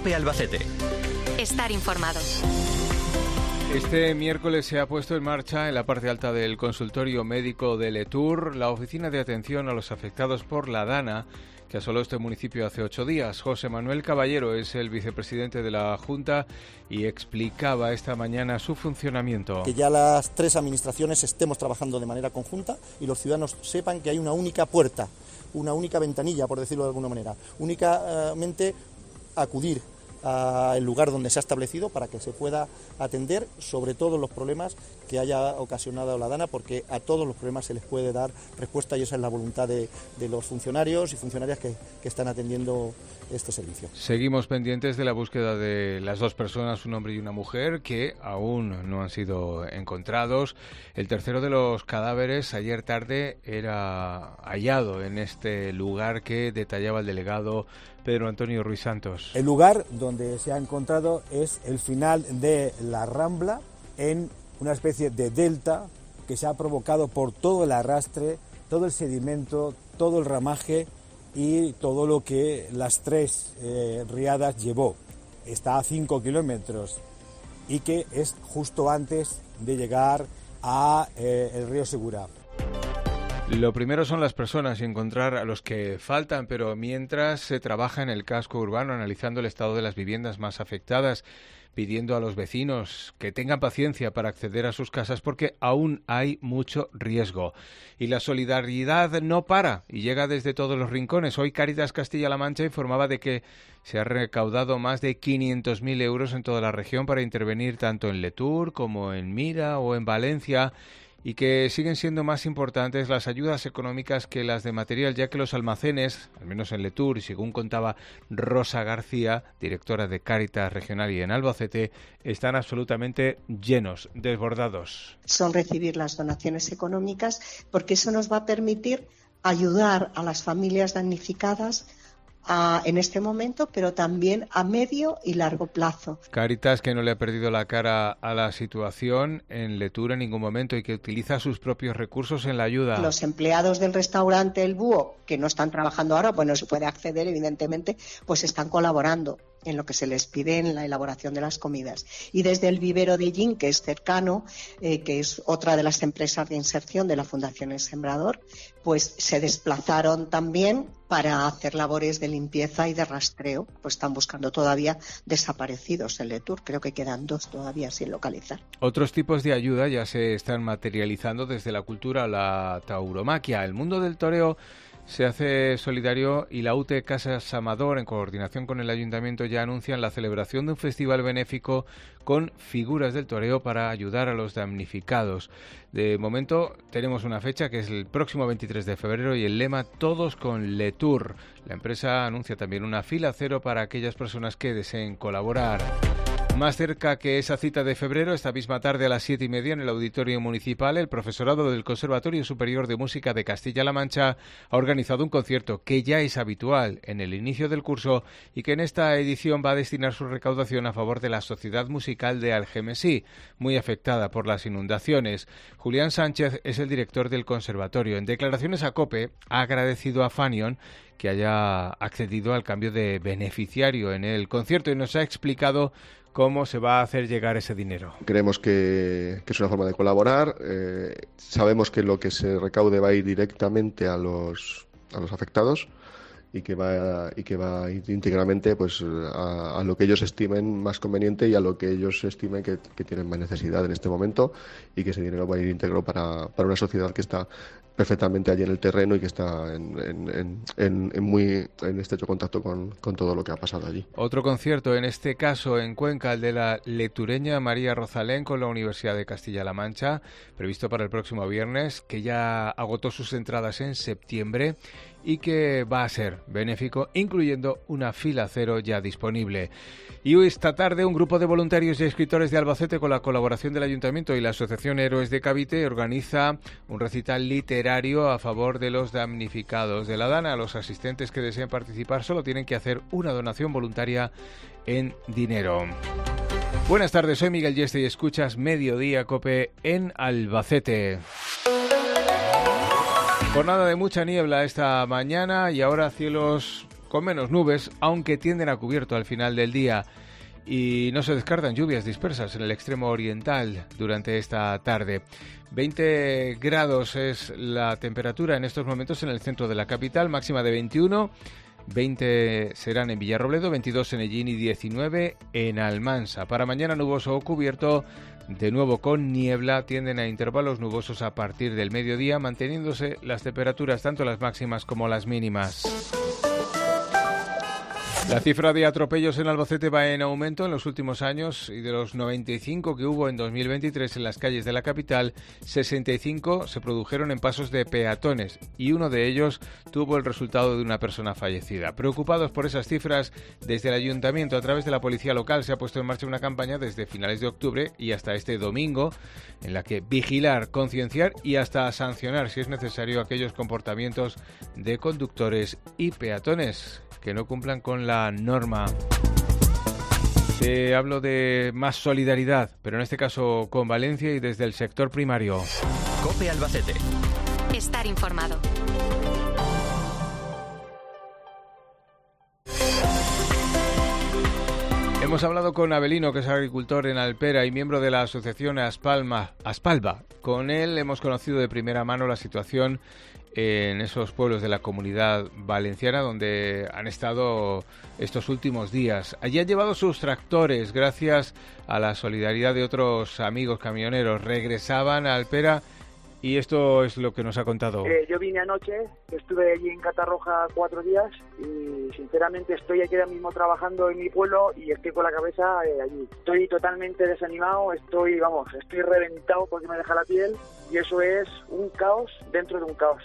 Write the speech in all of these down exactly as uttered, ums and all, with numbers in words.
COPE Albacete. Estar informado. Este miércoles se ha puesto en marcha en la parte alta del consultorio médico de Letur la oficina de atención a los afectados por la DANA, que asoló este municipio hace ocho días. José Manuel Caballero es el vicepresidente de la Junta y explicaba esta mañana su funcionamiento. Que ya las tres administraciones estemos trabajando de manera conjunta y los ciudadanos sepan que hay una única puerta, una única ventanilla, por decirlo de alguna manera, únicamente acudir al lugar donde se ha establecido para que se pueda atender sobre todos los problemas que haya ocasionado la DANA, porque a todos los problemas se les puede dar respuesta y esa es la voluntad de, de los funcionarios y funcionarias que, que están atendiendo este servicio. Seguimos pendientes de la búsqueda de las dos personas, un hombre y una mujer, que aún no han sido encontrados. El tercero de los cadáveres ayer tarde era hallado en este lugar que detallaba el delegado Pedro Antonio Ruiz Santos. El lugar donde se ha encontrado es el final de la Rambla, en una especie de delta que se ha provocado por todo el arrastre, todo el sedimento, todo el ramaje y todo lo que las tres eh, riadas llevó. Está a cinco kilómetros y que es justo antes de llegar a eh, el río Segura. Lo primero son las personas y encontrar a los que faltan, pero mientras se trabaja en el casco urbano analizando el estado de las viviendas más afectadas, pidiendo a los vecinos que tengan paciencia para acceder a sus casas porque aún hay mucho riesgo. Y la solidaridad no para y llega desde todos los rincones. Hoy Cáritas Castilla-La Mancha informaba de que se ha recaudado más de quinientos mil euros en toda la región para intervenir tanto en Letur como en Mira o en Valencia, y que siguen siendo más importantes las ayudas económicas que las de material, ya que los almacenes, al menos en Letur, y según contaba Rosa García, directora de Cáritas Regional y en Albacete, están absolutamente llenos, desbordados. Son recibir las donaciones económicas porque eso nos va a permitir ayudar a las familias damnificadas A, en este momento, pero también a medio y largo plazo. Cáritas, que no le ha perdido la cara a la situación en Letur en ningún momento y que utiliza sus propios recursos en la ayuda. Los empleados del restaurante El Búho, que no están trabajando ahora, pues no se puede acceder, evidentemente, pues están colaborando en lo que se les pide en la elaboración de las comidas. Y desde el vivero de Yin, que es cercano, eh, que es otra de las empresas de inserción de la Fundación El Sembrador, pues se desplazaron también para hacer labores de limpieza y de rastreo. Pues están buscando todavía desaparecidos en Letur. Creo que quedan dos todavía sin localizar. Otros tipos de ayuda ya se están materializando, desde la cultura a la tauromaquia. El mundo del toreo se hace solidario y la U T E Casas Amador, en coordinación con el Ayuntamiento, ya anuncian la celebración de un festival benéfico con figuras del toreo para ayudar a los damnificados. De momento tenemos una fecha que es el próximo veintitrés de febrero y el lema Todos con Letur. La empresa anuncia también una fila cero para aquellas personas que deseen colaborar. Más cerca que esa cita de febrero, esta misma tarde a las siete y media en el Auditorio Municipal, el profesorado del Conservatorio Superior de Música de Castilla-La Mancha ha organizado un concierto que ya es habitual en el inicio del curso y que en esta edición va a destinar su recaudación a favor de la Sociedad Musical de Algemesí, muy afectada por las inundaciones. Julián Sánchez es el director del conservatorio. En declaraciones a COPE ha agradecido a Fanion que haya accedido al cambio de beneficiario en el concierto y nos ha explicado cómo se va a hacer llegar ese dinero. Creemos que, que es una forma de colaborar. Eh, sabemos que lo que se recaude va a ir directamente a los, a los afectados y que va y que va a ir íntegramente pues a, a lo que ellos estimen más conveniente y a lo que ellos estimen que, que tienen más necesidad en este momento, y que ese dinero va a ir íntegro para, para una sociedad que está perfectamente allí en el terreno y que está en, en, en, en muy en estrecho contacto con, con todo lo que ha pasado allí. Otro concierto, en este caso en Cuenca, el de la letureña María Rosalén con la Universidad de Castilla-La Mancha, previsto para el próximo viernes, que ya agotó sus entradas en septiembre y que va a ser benéfico, incluyendo una fila cero ya disponible. Y hoy, esta tarde, un grupo de voluntarios y escritores de Albacete, con la colaboración del Ayuntamiento y la Asociación Héroes de Cavite, organiza un recital literario a favor de los damnificados de la DANA. Los asistentes que deseen participar solo tienen que hacer una donación voluntaria en dinero. Buenas tardes, soy Miguel Yeste y escuchas Mediodía COPE en Albacete. Jornada de mucha niebla esta mañana y ahora cielos con menos nubes, aunque tienden a cubierto al final del día. Y no se descartan lluvias dispersas en el extremo oriental durante esta tarde. veinte grados es la temperatura en estos momentos en el centro de la capital, máxima de veintiuno. veinte serán en Villarrobledo, veintidós en Ellín y diecinueve en Almansa. Para mañana nuboso o cubierto, de nuevo con niebla, tienden a intervalos nubosos a partir del mediodía, manteniéndose las temperaturas tanto las máximas como las mínimas. La cifra de atropellos en Albacete va en aumento en los últimos años y de los noventa y cinco que hubo en dos mil veintitrés en las calles de la capital, sesenta y cinco se produjeron en pasos de peatones y uno de ellos tuvo el resultado de una persona fallecida. Preocupados por esas cifras, desde el Ayuntamiento a través de la Policía Local se ha puesto en marcha una campaña desde finales de octubre y hasta este domingo en la que vigilar, concienciar y hasta sancionar si es necesario aquellos comportamientos de conductores y peatones que no cumplan con la norma. Te hablo de más solidaridad, pero en este caso con Valencia y desde el sector primario. COPE Albacete. Estar informado. Hemos hablado con Avelino, que es agricultor en Alpera y miembro de la asociación Aspalma, Aspalva. Con él hemos conocido de primera mano la situación en esos pueblos de la Comunidad Valenciana donde han estado estos últimos días. Allí han llevado sus tractores gracias a la solidaridad de otros amigos camioneros. Regresaban a Alpera y esto es lo que nos ha contado. Eh, yo vine anoche, estuve allí en Catarroja cuatro días y sinceramente estoy aquí ahora mismo trabajando en mi pueblo y estoy con la cabeza eh, allí. Estoy totalmente desanimado, estoy, vamos, estoy reventado porque me deja la piel y eso es un caos dentro de un caos.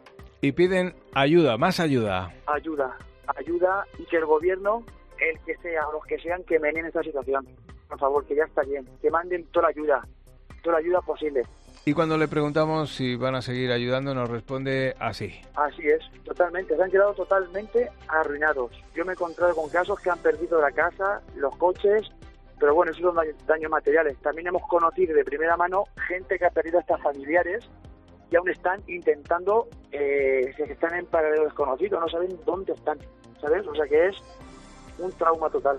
Y piden ayuda, más ayuda. Ayuda, ayuda y que el gobierno, el que sea o los que sean, que meneen esta situación. Por favor, que ya está bien, que manden toda la ayuda, toda la ayuda posible. Y cuando le preguntamos si van a seguir ayudando, nos responde así. Así es, totalmente, se han quedado totalmente arruinados. Yo me he encontrado con casos que han perdido la casa, los coches, pero bueno, esos son daños materiales. También hemos conocido de primera mano gente que ha perdido hasta familiares y aún están intentando, eh, que están en paradero desconocido, no saben dónde están, ¿sabes? O sea que es un trauma total.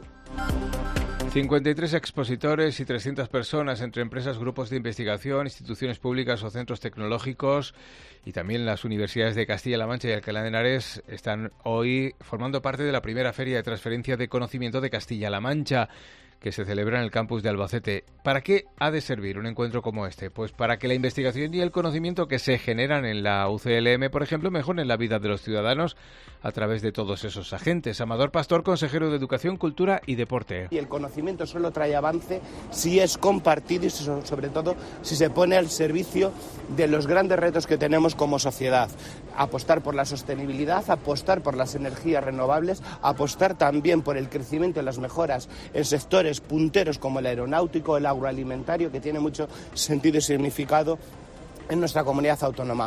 cincuenta y tres expositores y trescientas personas entre empresas, grupos de investigación, instituciones públicas o centros tecnológicos y también las universidades de Castilla-La Mancha y Alcalá de Henares están hoy formando parte de la primera feria de transferencia de conocimiento de Castilla-La Mancha, que se celebra en el campus de Albacete. ¿Para qué ha de servir un encuentro como este? Pues para que la investigación y el conocimiento que se generan en la U C L M, por ejemplo, mejoren la vida de los ciudadanos a través de todos esos agentes. Amador Pastor, consejero de Educación, Cultura y Deporte. Y el conocimiento solo trae avance si es compartido y sobre todo si se pone al servicio de los grandes retos que tenemos como sociedad. Apostar por la sostenibilidad, apostar por las energías renovables, apostar también por el crecimiento y las mejoras en sectores punteros como el aeronáutico, el agroalimentario, que tiene mucho sentido y significado en nuestra comunidad autónoma.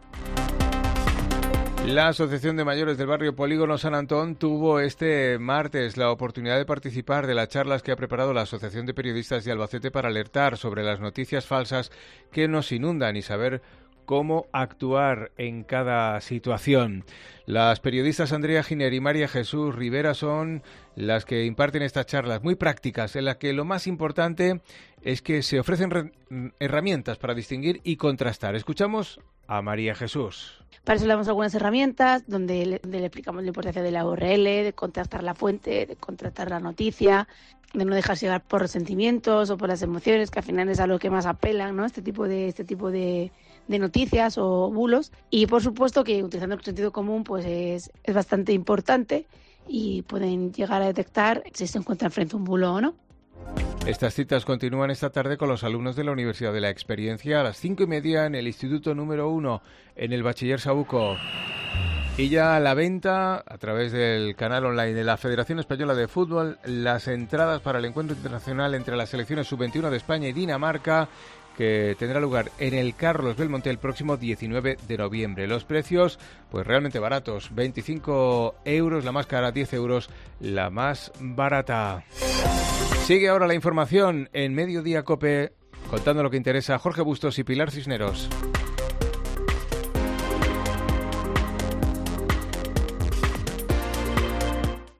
La Asociación de Mayores del Barrio Polígono San Antón tuvo este martes la oportunidad de participar de las charlas que ha preparado la Asociación de Periodistas de Albacete para alertar sobre las noticias falsas que nos inundan y saber cómo actuar en cada situación. Las periodistas Andrea Giner y María Jesús Rivera son las que imparten estas charlas muy prácticas, en las que lo más importante es que se ofrecen re- herramientas para distinguir y contrastar. Escuchamos a María Jesús. Para eso le damos algunas herramientas donde le, donde le explicamos la importancia de la U R L, de contrastar la fuente, de contrastar la noticia, de no dejarse llevar por los sentimientos o por las emociones, que al final es a lo que más apelan, ¿no? Este tipo de este tipo de, de noticias o bulos. Y por supuesto que utilizando el sentido común pues es, es bastante importante y pueden llegar a detectar si se encuentra frente a un bulo o no. Estas citas continúan esta tarde con los alumnos de la Universidad de la Experiencia a las cinco y media en el Instituto número uno, en el Bachiller Sabuco. Y ya a la venta, a través del canal online de la Federación Española de Fútbol, las entradas para el encuentro internacional entre las selecciones sub veintiuno de España y Dinamarca, que tendrá lugar en el Carlos Belmonte el próximo diecinueve de noviembre. Los precios, pues realmente baratos, veinticinco euros la más cara, diez euros la más barata. Sigue ahora la información en Mediodía COPE, contando lo que interesa a Jorge Bustos y Pilar Cisneros.